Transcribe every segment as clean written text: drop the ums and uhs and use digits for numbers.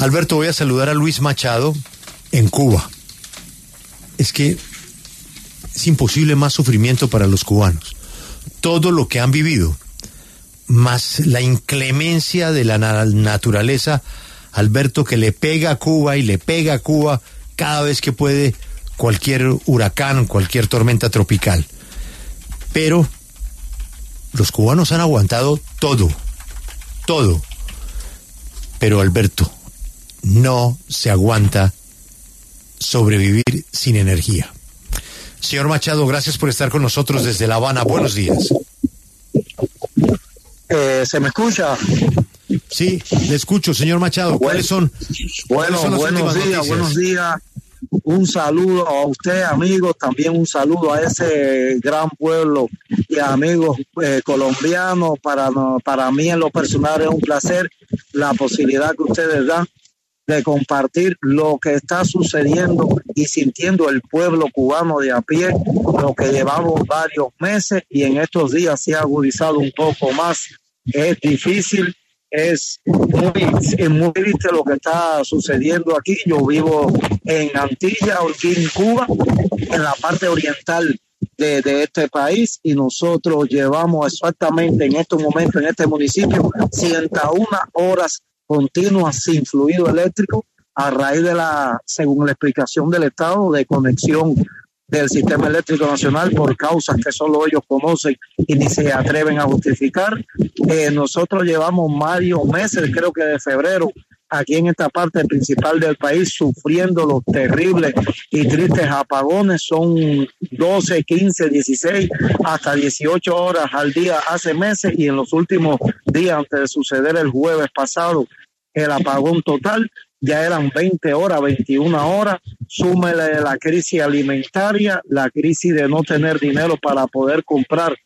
Alberto, voy a saludar a Luis Machado en Cuba. Es que es imposible más sufrimiento para los cubanos. Todo lo que han vivido, más la inclemencia de la naturaleza, Alberto, que le pega a Cuba y le pega a Cuba cada vez que puede cualquier huracán, cualquier tormenta tropical. Pero los cubanos han aguantado todo. Pero Alberto, no se aguanta sobrevivir sin energía. Señor Machado, gracias por estar con nosotros desde La Habana. Buenos días. ¿Se me escucha? Sí, le escucho, señor Machado. ¿Cuáles son? Bueno, buenos días. Un saludo a usted, amigos, también un saludo a ese gran pueblo y amigos colombianos. Para mí en lo personal es un placer la posibilidad que ustedes dan de compartir lo que está sucediendo y sintiendo el pueblo cubano de a pie, lo que llevamos varios meses y en estos días se ha agudizado un poco más. Es difícil, es muy triste lo que está sucediendo aquí. Yo vivo en Antilla, Holguín, Cuba, en la parte oriental de este país, y nosotros llevamos exactamente en estos momentos en este municipio 101 horas continuas sin fluido eléctrico a raíz de según la explicación del Estado, de conexión del sistema eléctrico nacional por causas que solo ellos conocen y ni se atreven a justificar. Nosotros llevamos varios meses, creo que de febrero, aquí en esta parte principal del país, sufriendo los terribles y tristes apagones. Son 12, 15, 16, hasta 18 horas al día hace meses, y en los últimos días, antes de suceder el jueves pasado, el apagón total, ya eran 20 horas, 21 horas. Súmele la crisis alimentaria, la crisis de no tener dinero para poder comprar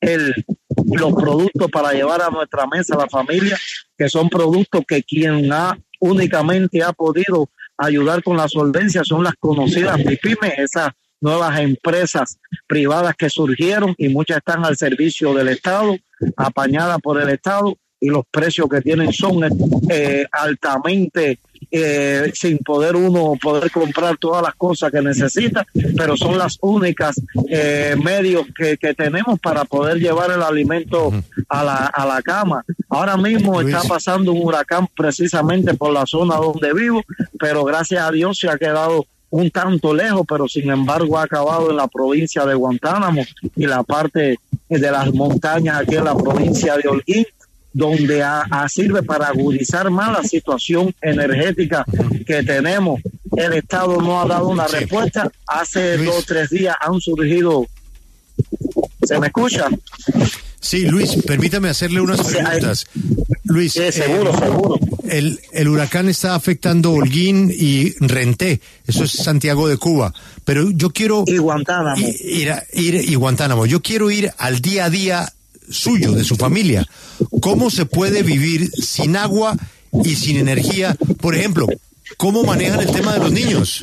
los productos para llevar a nuestra mesa a la familia, que son productos que quien únicamente ha podido ayudar con la solvencia son las conocidas MIPYMES, esas nuevas empresas privadas que surgieron, y muchas están al servicio del Estado, apañadas por el Estado, y los precios que tienen son altamente sin poder comprar todas las cosas que necesita, pero son las únicas medios que tenemos para poder llevar el alimento a la cama. Ahora mismo está pasando un huracán precisamente por la zona donde vivo, pero gracias a Dios se ha quedado un tanto lejos, pero sin embargo ha acabado en la provincia de Guantánamo y la parte de las montañas aquí en la provincia de Holguín, donde sirve para agudizar más la situación energética que tenemos. El Estado no ha dado una respuesta. Hace Luis, 2 o 3 días han surgido... ¿Se me escucha? Sí, Luis, permítame hacerle unas preguntas. Luis, sí, seguro. El huracán está afectando Holguín y Renté, eso es Santiago de Cuba, pero yo quiero... Y Guantánamo. Y Guantánamo. Yo quiero ir al día a día suyo, de su familia. ¿Cómo se puede vivir sin agua y sin energía? Por ejemplo, ¿cómo manejan el tema de los niños?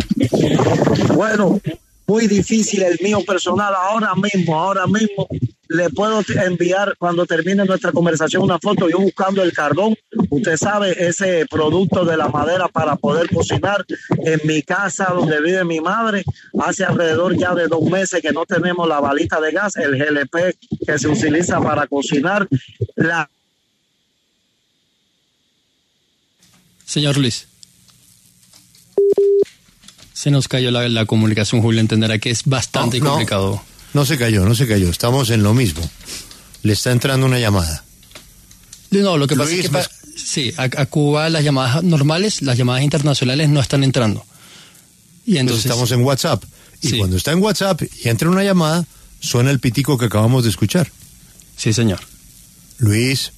Bueno, muy difícil el mío personal. Ahora mismo le puedo enviar, cuando termine nuestra conversación, una foto yo buscando el carbón. Usted sabe, ese producto de la madera para poder cocinar. En mi casa donde vive mi madre, hace alrededor ya de 2 meses que no tenemos la balita de gas, el GLP que se utiliza para cocinar. Señor Luis, se nos cayó la comunicación. Julio entenderá que es bastante complicado. No se cayó. Estamos en lo mismo. Le está entrando una llamada. No, lo que pasa es que sí, a Cuba las llamadas normales, las llamadas internacionales no están entrando. Y entonces estamos en WhatsApp. Y sí, cuando está en WhatsApp y entra una llamada, suena el pitico que acabamos de escuchar. Sí, señor. Luis.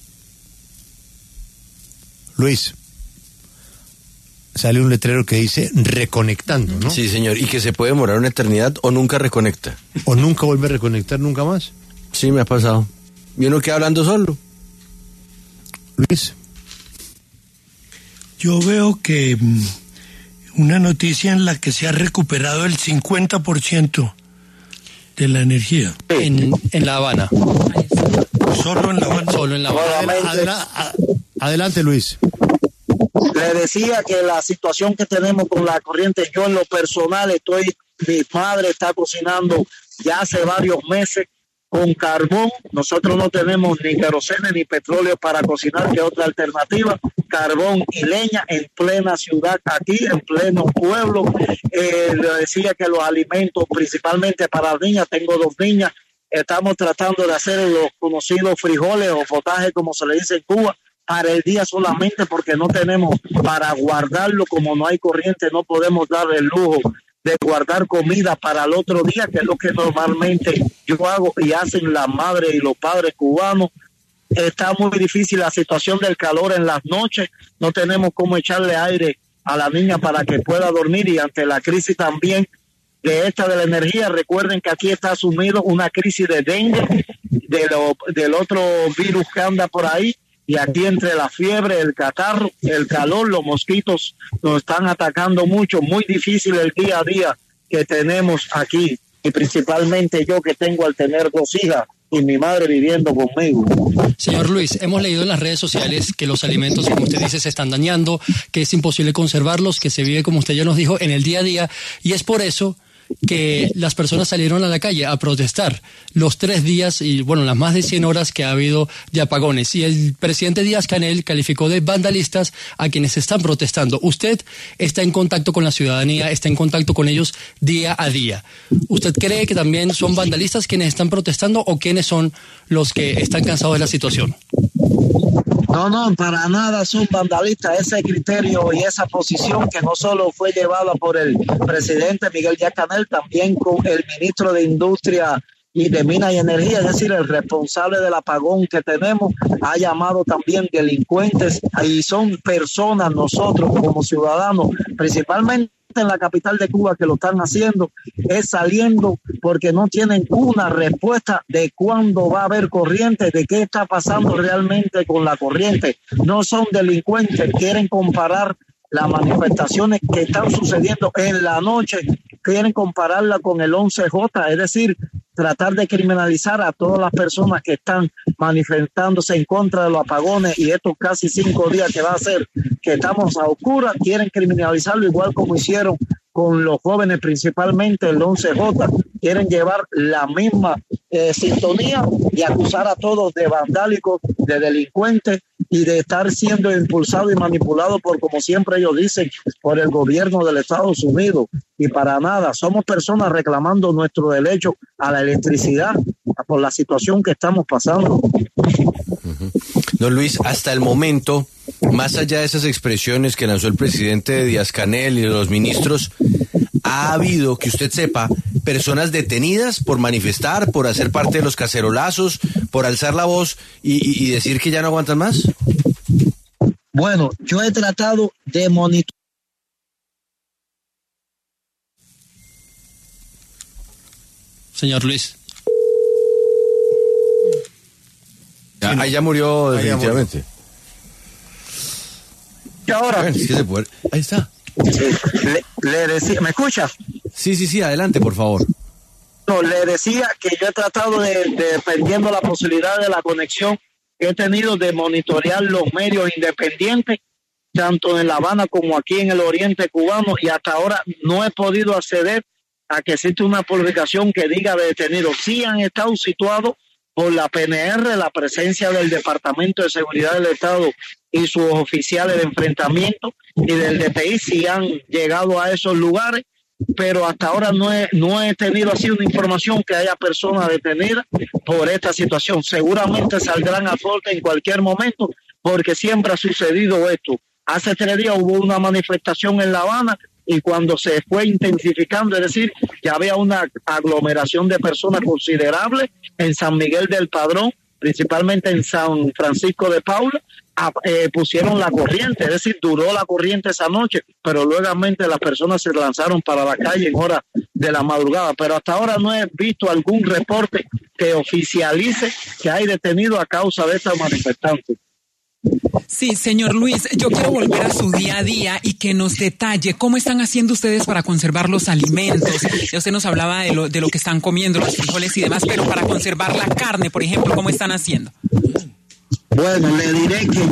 Sale un letrero que dice reconectando, ¿no? Sí, señor, y que se puede demorar una eternidad o nunca reconecta. O nunca vuelve a reconectar nunca más. Sí, me ha pasado. Y uno queda hablando solo. Luis. Yo veo que una noticia en la que se ha recuperado el 50% de la energía. En La Habana. Solo en La Habana. Solo en La Habana. Adelante, Luis. Le decía que la situación que tenemos con la corriente, yo en lo personal mi madre está cocinando ya hace varios meses con carbón. Nosotros no tenemos ni querosene ni petróleo para cocinar, que otra alternativa, carbón y leña en plena ciudad, aquí en pleno pueblo. Le decía que los alimentos, principalmente para las niñas, tengo 2 niñas, estamos tratando de hacer los conocidos frijoles o potajes, como se le dice en Cuba, para el día solamente, porque no tenemos para guardarlo. Como no hay corriente, no podemos dar el lujo de guardar comida para el otro día, que es lo que normalmente yo hago y hacen las madres y los padres cubanos. Está muy difícil la situación del calor en las noches, no tenemos cómo echarle aire a la niña para que pueda dormir, y ante la crisis también de la energía, recuerden que aquí está asumido una crisis de dengue, del otro virus que anda por ahí, y aquí entre la fiebre, el catarro, el calor, los mosquitos nos están atacando mucho. Muy difícil el día a día que tenemos aquí, y principalmente yo, que tengo al tener 2 hijas y mi madre viviendo conmigo. Señor Luis, hemos leído en las redes sociales que los alimentos, como usted dice, se están dañando, que es imposible conservarlos, que se vive, como usted ya nos dijo, en el día a día, y es por eso que las personas salieron a la calle a protestar los 3 días y, bueno, las más de 100 horas que ha habido de apagones. Y el presidente Díaz-Canel calificó de vandalistas a quienes están protestando. Usted está en contacto con la ciudadanía, está en contacto con ellos día a día. ¿Usted cree que también son vandalistas quienes están protestando, o quiénes son los que están cansados de la situación? No, para nada son vandalistas. Ese criterio y esa posición que no solo fue llevada por el presidente Miguel Díaz-Canel, también con el ministro de Industria y de Minas y Energía, es decir, el responsable del apagón que tenemos, ha llamado también delincuentes, y son personas, nosotros como ciudadanos, principalmente en la capital de Cuba, que lo están haciendo, es saliendo porque no tienen una respuesta de cuándo va a haber corriente, de qué está pasando realmente con la corriente. No son delincuentes, quieren comparar las manifestaciones que están sucediendo en la noche, quieren compararla con el 11J, es decir, tratar de criminalizar a todas las personas que están manifestándose en contra de los apagones, y estos casi 5 días que va a ser que estamos a oscuras, quieren criminalizarlo igual como hicieron con los jóvenes, principalmente el 11J, quieren llevar la misma sintonía y acusar a todos de vandálicos, de delincuentes, y de estar siendo impulsado y manipulado por, como siempre ellos dicen, por el gobierno de los Estados Unidos. Y para nada, somos personas reclamando nuestro derecho a la electricidad por la situación que estamos pasando. Don Luis, hasta el momento, más allá de esas expresiones que lanzó el presidente Díaz-Canel y los ministros, ¿ha habido, que usted sepa, personas detenidas por manifestar, por hacer parte de los cacerolazos, por alzar la voz y decir que ya no aguantan más? Bueno, yo he tratado de monitorear. Señor Luis. Ahí ya murió definitivamente. ¿Y ahora? Bueno, es que se puede. Ahí está. Le decía, ¿me escucha? Sí, adelante, por favor. No, le decía que yo he tratado dependiendo la posibilidad de la conexión que he tenido, de monitorear los medios independientes, tanto en La Habana como aquí en el oriente cubano, y hasta ahora no he podido acceder a que existe una publicación que diga de detenidos. Sí han estado situados por la PNR, la presencia del Departamento de Seguridad del Estado y sus oficiales de enfrentamiento, y del DPI sí han llegado a esos lugares, pero hasta ahora no he tenido así una información que haya personas detenidas por esta situación. Seguramente saldrán a flote en cualquier momento, porque siempre ha sucedido esto. Hace 3 días hubo una manifestación en La Habana, y cuando se fue intensificando, es decir, ya había una aglomeración de personas considerable en San Miguel del Padrón, principalmente en San Francisco de Paula, pusieron la corriente, es decir, duró la corriente esa noche, pero luego las personas se lanzaron para la calle en horas de la madrugada. Pero hasta ahora no he visto algún reporte que oficialice que hay detenido a causa de estas manifestantes. Sí, señor Luis, yo quiero volver a su día a día y que nos detalle cómo están haciendo ustedes para conservar los alimentos. Ya usted nos hablaba de lo que están comiendo, los frijoles y demás, pero para conservar la carne, por ejemplo, ¿cómo están haciendo? Bueno, le diré que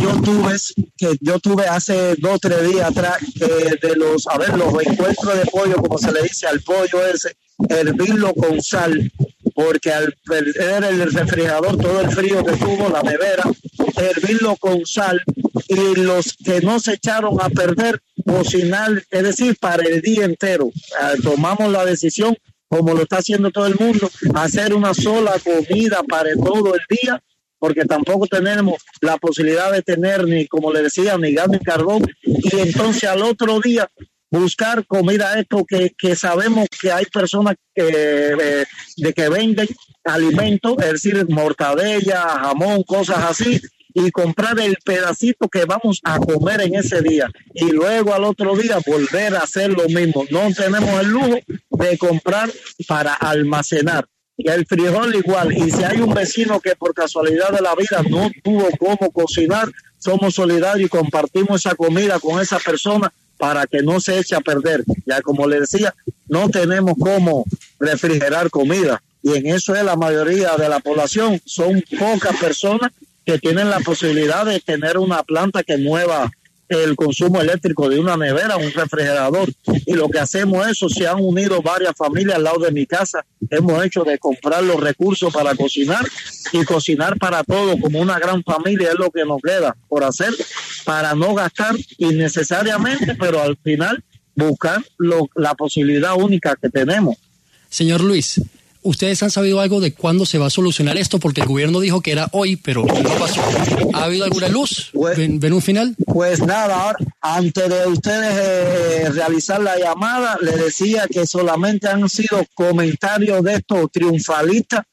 yo tuve hace 2 o 3 días atrás los encuentros de pollo, como se le dice al pollo ese, hervirlo con sal, porque al perder el refrigerador, todo el frío que tuvo, la nevera, hervirlo con sal, y los que no se echaron a perder, cocinar, es decir, para el día entero. Tomamos la decisión, como lo está haciendo todo el mundo, hacer una sola comida para todo el día, porque tampoco tenemos la posibilidad de tener, ni como le decía, ni gas ni carbón, y entonces al otro día buscar comida, esto que sabemos que hay personas que venden alimentos, es decir, mortadella, jamón, cosas así, y comprar el pedacito que vamos a comer en ese día, y luego al otro día volver a hacer lo mismo. No tenemos el lujo de comprar para almacenar. Y el frijol igual, y si hay un vecino que por casualidad de la vida no tuvo cómo cocinar, somos solidarios y compartimos esa comida con esa persona para que no se eche a perder. Ya como le decía, no tenemos cómo refrigerar comida, y en eso es la mayoría de la población. Son pocas personas que tienen la posibilidad de tener una planta que mueva el consumo eléctrico de una nevera, un refrigerador, y lo que hacemos es, se han unido varias familias al lado de mi casa, hemos hecho de comprar los recursos para cocinar, y cocinar para todos como una gran familia es lo que nos queda por hacer, para no gastar innecesariamente, pero al final buscar la posibilidad única que tenemos. Señor Luis, ¿ustedes han sabido algo de cuándo se va a solucionar esto? Porque el gobierno dijo que era hoy, pero no pasó. ¿Ha habido alguna luz? ¿Ven un final? Pues nada, ahora, antes de ustedes realizar la llamada, le decía que solamente han sido comentarios de estos triunfalistas,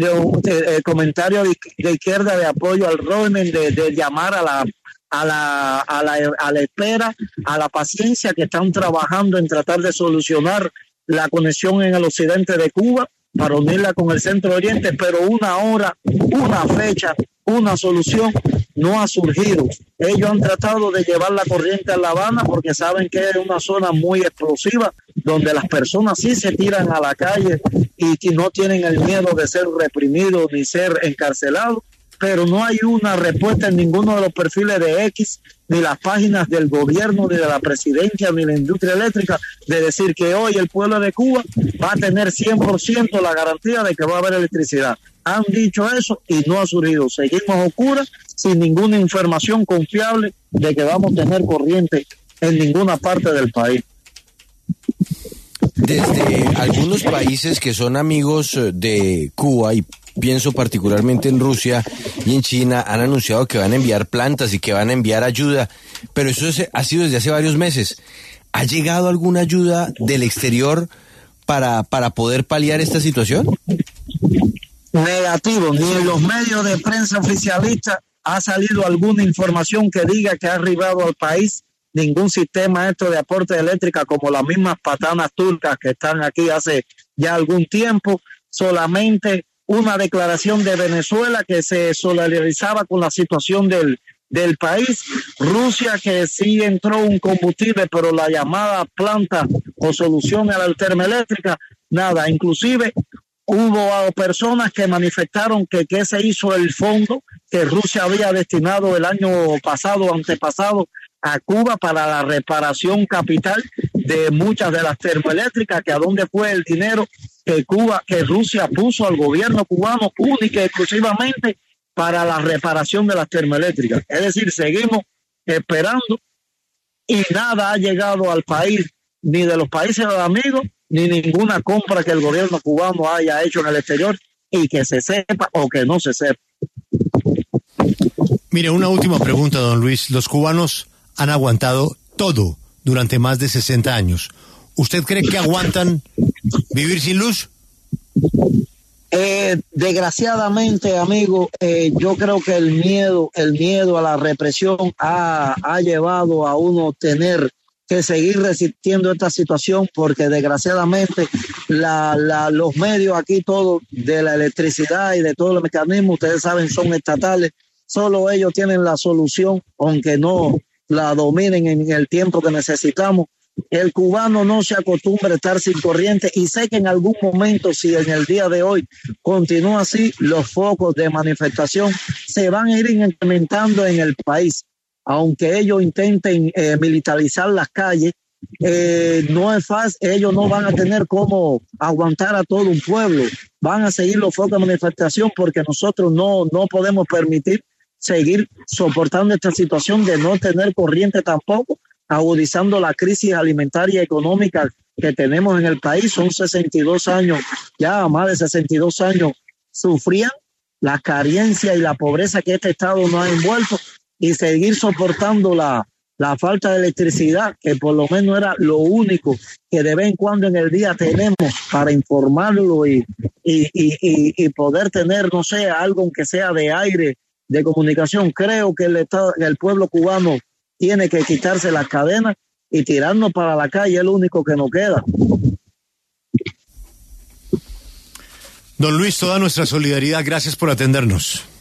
comentarios de izquierda de apoyo al régimen, de llamar a la espera, a la paciencia, que están trabajando en tratar de solucionar la conexión en el occidente de Cuba para unirla con el Centro Oriente, pero una hora, una fecha, una solución no ha surgido. Ellos han tratado de llevar la corriente a La Habana porque saben que es una zona muy explosiva, donde las personas sí se tiran a la calle y que no tienen el miedo de ser reprimidos ni ser encarcelados, pero no hay una respuesta en ninguno de los perfiles de X, ni las páginas del gobierno, ni de la presidencia, ni la industria eléctrica, de decir que hoy el pueblo de Cuba va a tener 100% la garantía de que va a haber electricidad. Han dicho eso y no ha surgido. Seguimos oscuras, sin ninguna información confiable de que vamos a tener corriente en ninguna parte del país. Desde algunos países que son amigos de Cuba, y pienso particularmente en Rusia y en China, han anunciado que van a enviar plantas y que van a enviar ayuda, pero eso ha sido desde hace varios meses. ¿Ha llegado alguna ayuda del exterior para poder paliar esta situación? Negativo, ni en los medios de prensa oficialistas ha salido alguna información que diga que ha arribado al país ningún sistema de aporte eléctrica, como las mismas patanas turcas que están aquí hace ya algún tiempo. Solamente una declaración de Venezuela que se solidarizaba con la situación del país. Rusia, que sí entró un combustible, pero la llamada planta o solución a la termoeléctrica, nada. Inclusive hubo personas que manifestaron que se hizo el fondo que Rusia había destinado el año pasado, antepasado, a Cuba para la reparación capital de muchas de las termoeléctricas, que a dónde fue el dinero que Rusia puso al gobierno cubano única y exclusivamente para la reparación de las termoeléctricas. Es decir, seguimos esperando y nada ha llegado al país, ni de los países amigos, ni ninguna compra que el gobierno cubano haya hecho en el exterior, y que se sepa o que no se sepa. Mire, una última pregunta, don Luis. Los cubanos han aguantado todo durante más de 60 años. ¿Usted cree que aguantan vivir sin luz? Desgraciadamente, amigo, yo creo que el miedo a la represión ha llevado a uno tener que seguir resistiendo esta situación, porque desgraciadamente los medios aquí, todos de la electricidad y de todos los mecanismos, ustedes saben, son estatales. Solo ellos tienen la solución, aunque no la dominen en el tiempo que necesitamos. el cubano no se acostumbra a estar sin corriente y sé que en algún momento, si en el día de hoy continúa así, los focos de manifestación se van a ir incrementando en el país. Aunque ellos intenten militarizar las calles, no es fácil, ellos no van a tener cómo aguantar a todo un pueblo, van a seguir los focos de manifestación porque nosotros no podemos permitir seguir soportando esta situación de no tener corriente tampoco, agudizando la crisis alimentaria y económica que tenemos en el país. Son 62 años, ya más de 62 años sufrían la carencia y la pobreza que este Estado nos ha envuelto, y seguir soportando la falta de electricidad, que por lo menos era lo único que de vez en cuando en el día tenemos para informarlo y poder tener, no sé, algo aunque sea de aire, de comunicación. Creo que el pueblo cubano tiene que quitarse las cadenas y tirarnos para la calle, es lo único que nos queda. Don Luis, toda nuestra solidaridad, gracias por atendernos.